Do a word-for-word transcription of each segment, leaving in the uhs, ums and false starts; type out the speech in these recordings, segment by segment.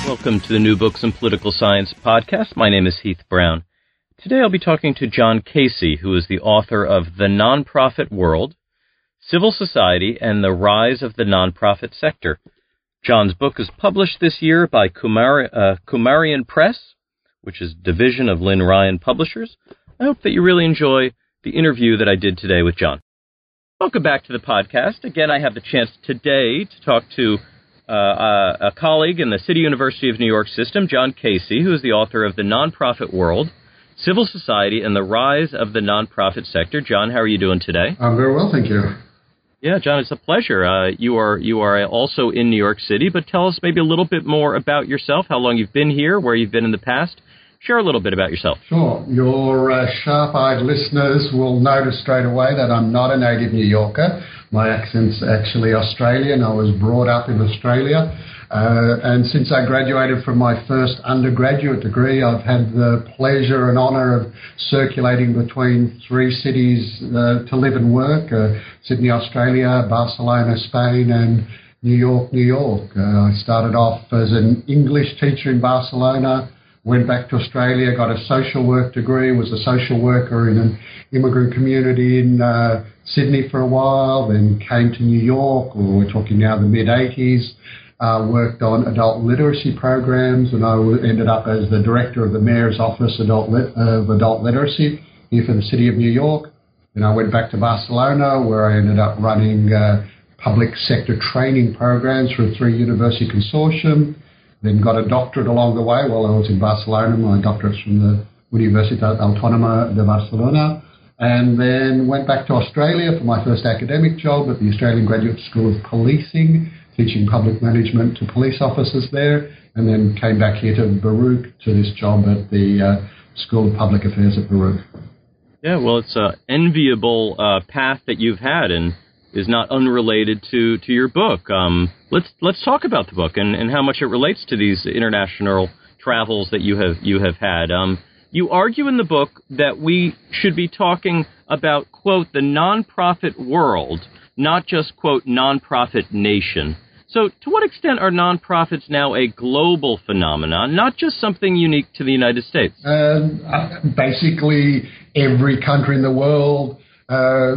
Welcome to the New Books in Political Science podcast. My name is Heath Brown. Today I'll be talking to John Casey, who is the author of The Nonprofit World, Civil Society, and the Rise of the Nonprofit Sector. John's book is published this year by Kumar, uh, Kumarian Press, which is a division of Lynn Ryan Publishers. I hope that you really enjoy the interview that I did today with John. Welcome back to the podcast. Again, I have the chance today to talk to Uh, a, a colleague in the City University of New York system, John Casey, who is the author of The Nonprofit World, Civil Society, and the Rise of the Nonprofit Sector. John, how are you doing today? I'm very well, thank you. Yeah, John, it's a pleasure. Uh, you are you are also in New York City, but tell us maybe a little bit more about yourself, how long you've been here, where you've been in the past. Share a little bit about yourself. Sure. Your uh, sharp-eyed listeners will notice straight away that I'm not a native New Yorker. My accent's actually Australian. I was brought up in Australia. Uh, and since I graduated from my first undergraduate degree, I've had the pleasure and honour of circulating between three cities uh, to live and work, uh, Sydney, Australia, Barcelona, Spain, and New York, New York. Uh, I started off as an English teacher in Barcelona, went back to Australia, got a social work degree, was a social worker in an immigrant community in uh, Sydney for a while, then came to New York, or we're talking now the mid-eighties, uh, worked on adult literacy programs, and I ended up as the director of the Mayor's Office adult lit- of Adult Literacy here for the City of New York. Then I went back to Barcelona, where I ended up running uh, public sector training programs for a three-university consortium. Then got a doctorate along the way while I was in Barcelona. My doctorate's from the Universitat Autónoma de Barcelona. And then went back to Australia for my first academic job at the Australian Graduate School of Policing, teaching public management to police officers there. And then came back here to Baruch to this job at the uh, School of Public Affairs at Baruch. Yeah, well, it's an enviable uh, path that you've had, and is not unrelated to, to your book. Um, let's let's talk about the book and, and how much it relates to these international travels that you have you have had. Um, you argue in the book that we should be talking about, quote, the nonprofit world, not just, quote, nonprofit nation. So to what extent are nonprofits now a global phenomenon, not just something unique to the United States? Uh, basically, every country in the world uh,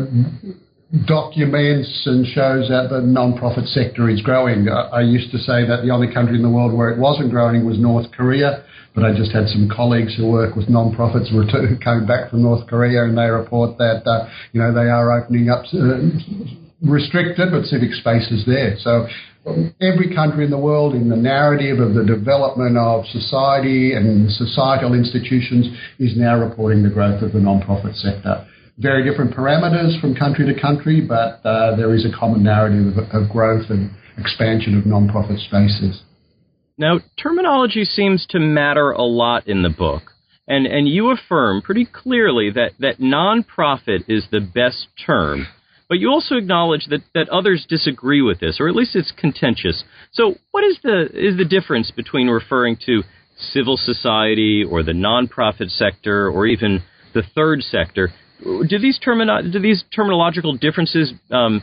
documents and shows that the non-profit sector is growing. I, I used to say that the only country in the world where it wasn't growing was North Korea, but I just had some colleagues who work with non-profits who came back from North Korea, and they report that uh, you know they are opening up uh, restricted but civic spaces there. So every country in the world, in the narrative of the development of society and societal institutions, is now reporting the growth of the non-profit sector. Very different parameters from country to country, but uh, there is a common narrative of, of growth and expansion of non-profit spaces. Now, terminology seems to matter a lot in the book, and, and you affirm pretty clearly that, that non-profit is the best term, but you also acknowledge that, that others disagree with this, or at least it's contentious. So what is the is the difference between referring to civil society or the non-profit sector or even the third sector? Do these termino- do these terminological differences um,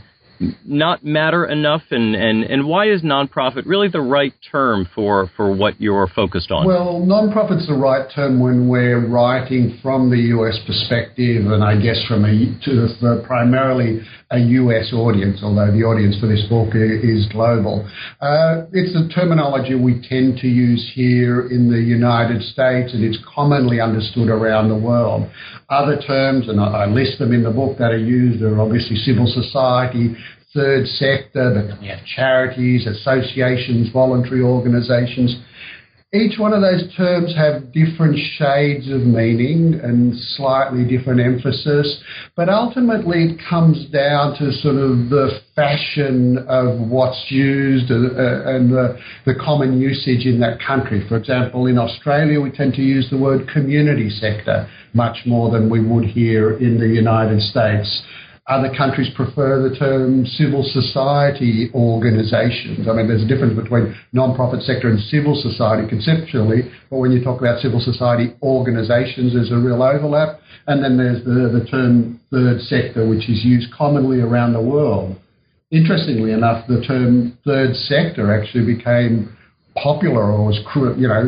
not matter enough, and, and, and why is nonprofit really the right term for, for what you're focused on? Well, nonprofit's the right term when we're writing from the U S perspective, and I guess from a to the, primarily a U S audience, although the audience for this book is global. Uh, it's the terminology we tend to use here in the United States, and it's commonly understood around the world. Other terms, and I, I list them in the book that are used, are obviously civil society, third sector, but then we have charities, associations, voluntary organisations. Each one of those terms have different shades of meaning and slightly different emphasis, but ultimately it comes down to sort of the fashion of what's used uh, and the, the common usage in that country. For example, in Australia, we tend to use the word community sector much more than we would here in the United States. Other countries prefer the term civil society organisations. I mean, there's a difference between non-profit sector and civil society conceptually, but when you talk about civil society organisations, there's a real overlap. And then there's the, the term third sector, which is used commonly around the world. Interestingly enough, the term third sector actually became popular or was, you know,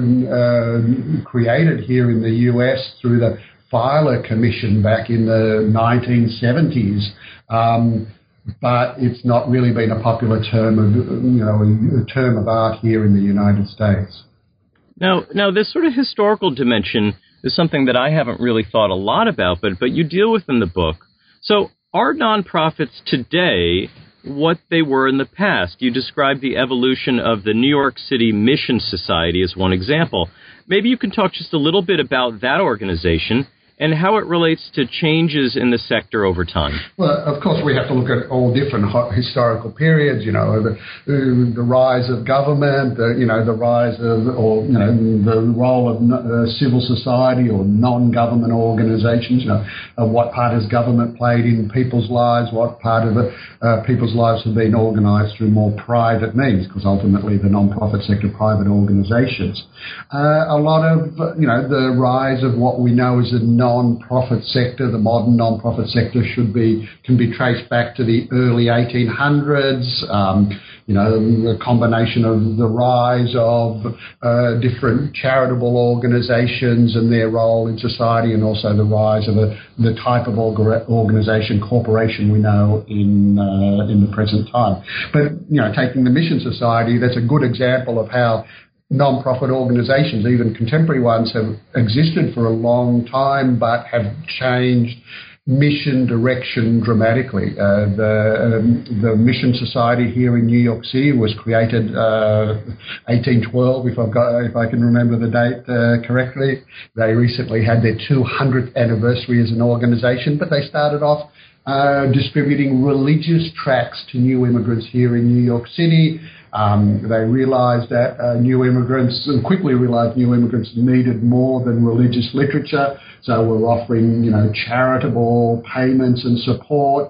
uh, created here in the U S through the Filer Commission back in the nineteen seventies. Um, but it's not really been a popular term of, you know, a term of art here in the United States. Now, now this sort of historical dimension is something that I haven't really thought a lot about, but but you deal with in the book. So are nonprofits today what they were in the past? You described the evolution of the New York City Mission Society as one example. Maybe you can talk just a little bit about that organization and how it relates to changes in the sector over time. Well, of course, we have to look at all different historical periods, you know, the, the rise of government, the, you know, the rise of, or, you know, the role of uh, civil society or non-government organizations, you know, uh, what part has government played in people's lives, what part of the, uh, people's lives have been organized through more private means, because ultimately the non-profit sector, private organizations. Uh, a lot of, you know, the rise of what we know as a non-profit sector, the modern non-profit sector, should be can be traced back to the early eighteen hundreds. Um, you know, the combination of the rise of uh, different charitable organisations and their role in society, and also the rise of a, the type of organisation, corporation we know in uh, in the present time. But you know, taking the Mission Society, that's a good example of how non-profit organisations, even contemporary ones, have existed for a long time but have changed mission direction dramatically. Uh, the, um, the Mission Society here in New York City was created uh, eighteen twelve, if I've got, if I can remember the date uh, correctly. They recently had their two hundredth anniversary as an organisation, but they started off uh, distributing religious tracts to new immigrants here in New York City. Um, they realised that uh, new immigrants, and quickly realised new immigrants needed more than religious literature, so we're offering, you know, charitable payments and support.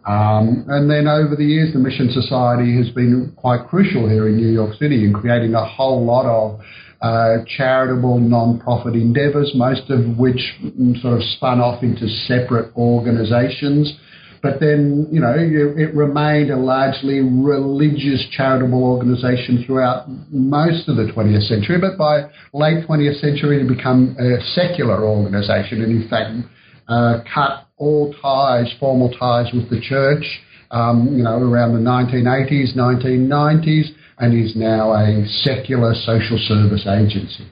Um, and then over the years, the Mission Society has been quite crucial here in New York City in creating a whole lot of uh, charitable non-profit endeavours, most of which sort of spun off into separate organisations. But then, you know, it remained a largely religious charitable organisation throughout most of the twentieth century. But by late twentieth century, it became a secular organisation and, in fact, uh, cut all ties, formal ties with the church, um, you know, around the nineteen eighties, nineteen nineties, and is now a secular social service agency.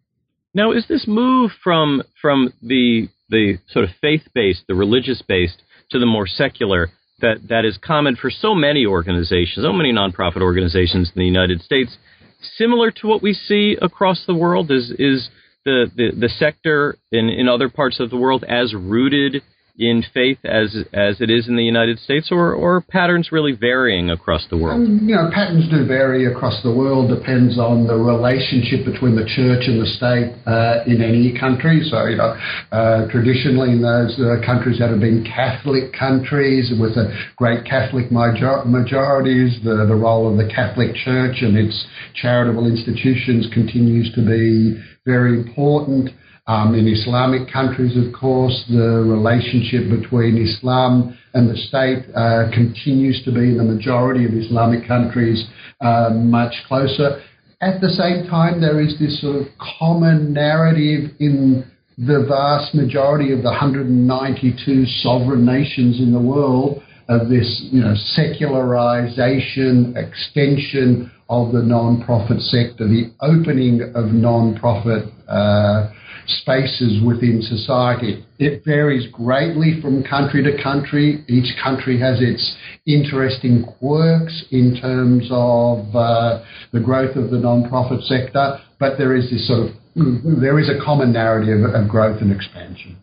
Now, is this move from from the the sort of faith-based, the religious-based, to the more secular, that, that is common for so many organizations, so many nonprofit organizations in the United States, similar to what we see across the world? Is is the, the, the sector in, in other parts of the world as rooted in faith as as it is in the United States, or, or patterns really varying across the world? Um, you know, patterns do vary across the world, depends on the relationship between the church and the state uh, in any country. So, you know, uh, traditionally in those uh, countries that have been Catholic countries with a great Catholic major- majorities, the, the role of the Catholic Church and its charitable institutions continues to be very important. Um, in Islamic countries, of course, the relationship between Islam and the state uh, continues to be, in the majority of Islamic countries, uh, much closer. At the same time, there is this sort of common narrative in the vast majority of the one hundred ninety-two sovereign nations in the world of this, you know, secularization, extension of the non-profit sector, the opening of non-profit uh spaces within society. It varies greatly from country to country. Each country has its interesting quirks in terms of uh, the growth of the non-profit sector, but there is this sort of, there is a common narrative of growth and expansion.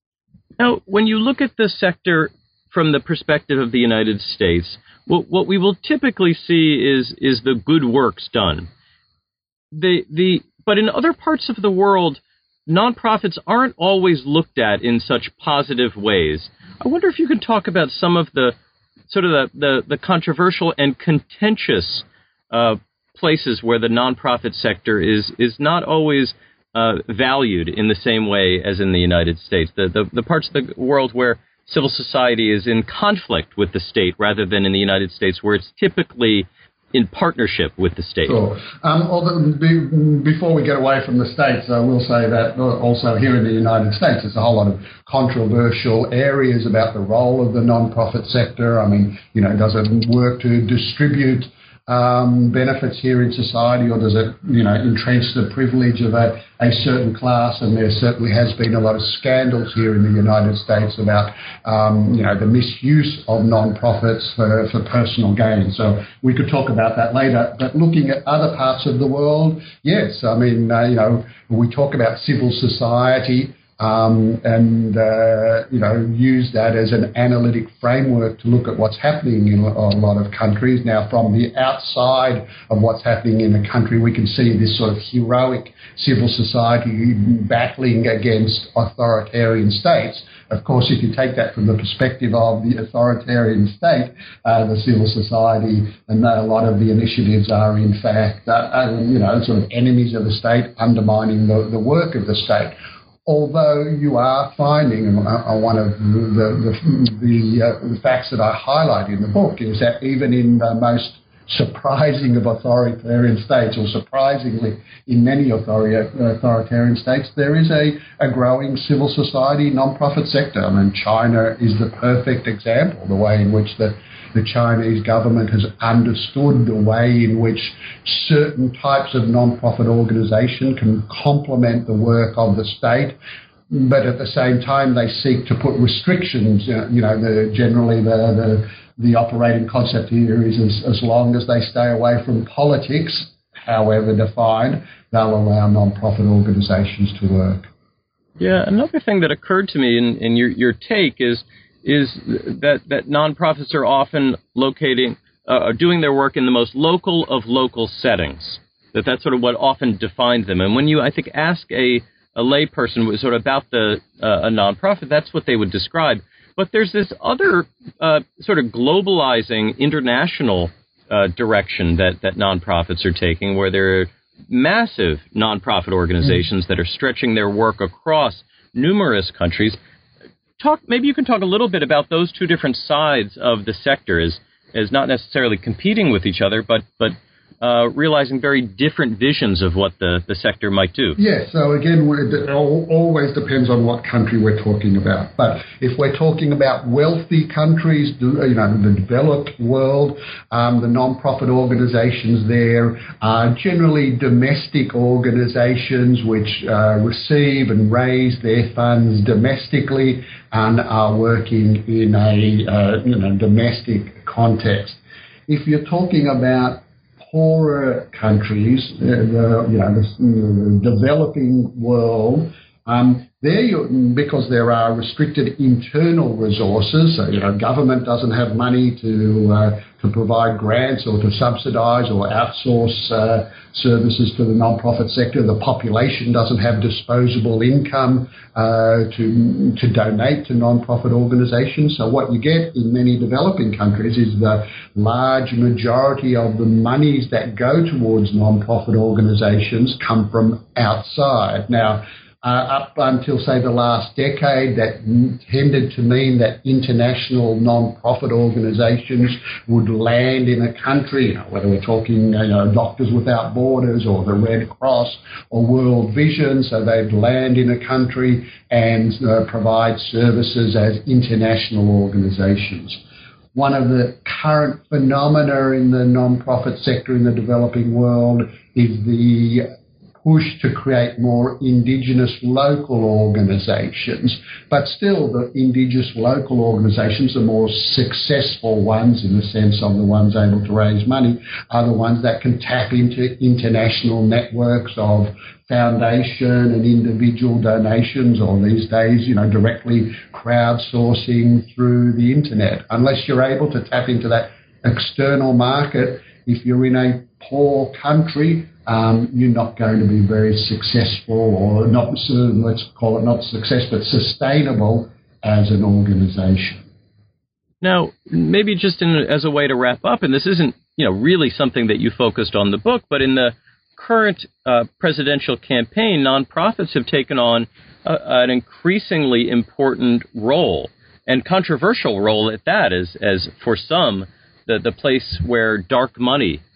Now, when you look at the sector from the perspective of the United States, what, what we will typically see is is the good works done. The the but in other parts of the world, nonprofits aren't always looked at in such positive ways. I wonder if you can talk about some of the sort of the, the, the controversial and contentious uh, places where the nonprofit sector is is not always uh, valued in the same way as in the United States. The, the the parts of the world where civil society is in conflict with the state rather than in the United States, where it's typically in partnership with the state? Sure. Um, although, be, before we get away from the states, I will say that also here in the United States, there's a whole lot of controversial areas about the role of the non-profit sector. I mean, you know, does it work to distribute um, benefits here in society, or does it, you know, entrench the privilege of a, a certain class? And there certainly has been a lot of scandals here in the United States about, um, you know, the misuse of non-profits for, for personal gain. So we could talk about that later. But looking at other parts of the world, yes, I mean, uh, you know, we talk about civil society. Um, and, uh, you know, use that as an analytic framework to look at what's happening in a lot of countries. Now, from the outside of what's happening in a country, we can see this sort of heroic civil society battling against authoritarian states. Of course, if you take that from the perspective of the authoritarian state, uh, the civil society and a lot of the initiatives are, in fact, uh, you know, sort of enemies of the state, undermining the, the work of the state. Although you are finding, and uh, one of the the, the, uh, the facts that I highlight in the book is that even in the most surprising of authoritarian states, or surprisingly in many authori- authoritarian states, there is a, a growing civil society non-profit sector. I mean, China is the perfect example, the way in which the The Chinese government has understood the way in which certain types of non-profit organisation can complement the work of the state, but at the same time they seek to put restrictions. You know, the, generally the, the the operating concept here is as, as long as they stay away from politics, however defined, they'll allow non-profit organisations to work. Yeah, another thing that occurred to me in, in your, your take is is that, that nonprofits are often locating, uh, doing their work in the most local of local settings. That that's sort of what often defines them. And when you, I think, ask a, a lay person sort of about the uh, a nonprofit, that's what they would describe. But there's this other uh, sort of globalizing international uh, direction that, that nonprofits are taking, where there are massive nonprofit organizations mm. that are stretching their work across numerous countries. Talk, maybe you can talk a little bit about those two different sides of the sector as, as not necessarily competing with each other, but, but uh, realizing very different visions of what the, the sector might do. Yes, so again, it always depends on what country we're talking about. But if we're talking about wealthy countries, you know, the developed world, um, the non-profit organizations there are generally domestic organizations which uh, receive and raise their funds domestically and are working in a uh, you know, domestic context. If you're talking about poorer countries, uh, the, you know, the, the developing world, um, there you, because there are restricted internal resources, so, you know, government doesn't have money to uh, to provide grants or to subsidise or outsource uh, services to the non-profit sector. The population doesn't have disposable income uh, to to donate to non-profit organisations. So what you get in many developing countries is the large majority of the monies that go towards non-profit organisations come from outside. Now, Uh, up until, say, the last decade, that tended to mean that international non-profit organisations would land in a country, you know, whether we're talking, you know, Doctors Without Borders or the Red Cross or World Vision. So they'd land in a country and uh, provide services as international organisations. One of the current phenomena in the non-profit sector in the developing world is the push to create more Indigenous local organisations. But still, the Indigenous local organisations, the more successful ones, in the sense of the ones able to raise money, are the ones that can tap into international networks of foundation and individual donations, or these days, you know, directly crowdsourcing through the internet. Unless you're able to tap into that external market, if you're in a poor country, Um, you're not going to be very successful, or not, let's call it not success, but sustainable as an organisation. Now, maybe just in, as a way to wrap up, and this isn't, you know, really something that you focused on the book, but in the current uh, presidential campaign, nonprofits have taken on a, an increasingly important role, and controversial role at that, as, as for some, the, the place where dark money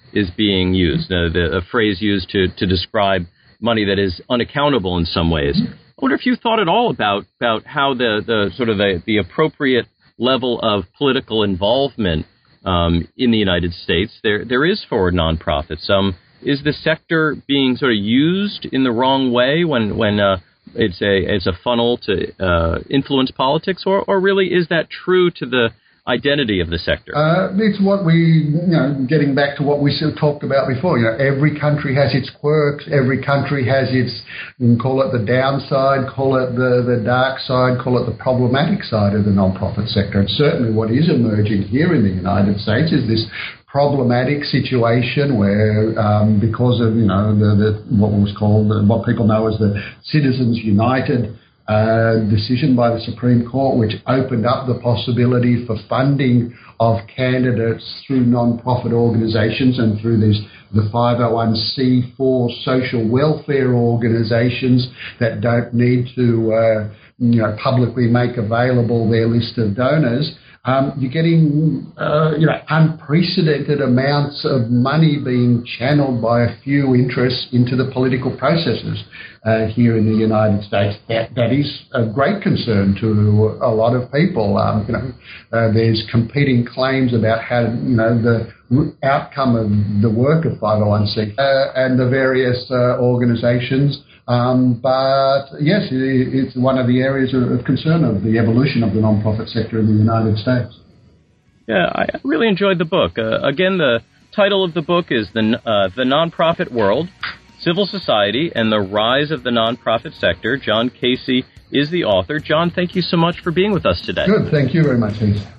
is being used, uh, the a phrase used to, to describe money that is unaccountable in some ways. I wonder if you thought at all about, about how the, the sort of a, the appropriate level of political involvement um, in the United States there there is for nonprofits. Um, is the sector being sort of used in the wrong way when when uh, it's a it's a funnel to uh, influence politics, or or really is that true to the identity of the sector? Uh, it's what we, you know, getting back to what we sort of talked about before. You know, every country has its quirks. Every country has its, you can call it the downside, call it the, the dark side, call it the problematic side of the non-profit sector. And certainly what is emerging here in the United States is this problematic situation where, um, because of, you know, the, the what was called, what people know as the Citizens United Uh, decision by the Supreme Court, which opened up the possibility for funding of candidates through non-profit organisations and through these the five oh one c four social welfare organisations that don't need to uh, you know, publicly make available their list of donors. Um, you're getting uh, you know, unprecedented amounts of money being channeled by a few interests into the political processes uh, here in the United States. That, that is a great concern to a lot of people. Um, you know, uh, there's competing claims about how, you know, the outcome of the work of five oh one c uh, and the various uh, organisations. Um, but yes, it, it's one of the areas of, of concern of the evolution of the non-profit sector in the United States. Yeah, I really enjoyed the book. Uh, again, the title of the book is The, uh, the Nonprofit World, Civil Society and the Rise of the Nonprofit Sector. John Casey is the author. John, thank you so much for being with us today. Good. Thank you very much, Heath.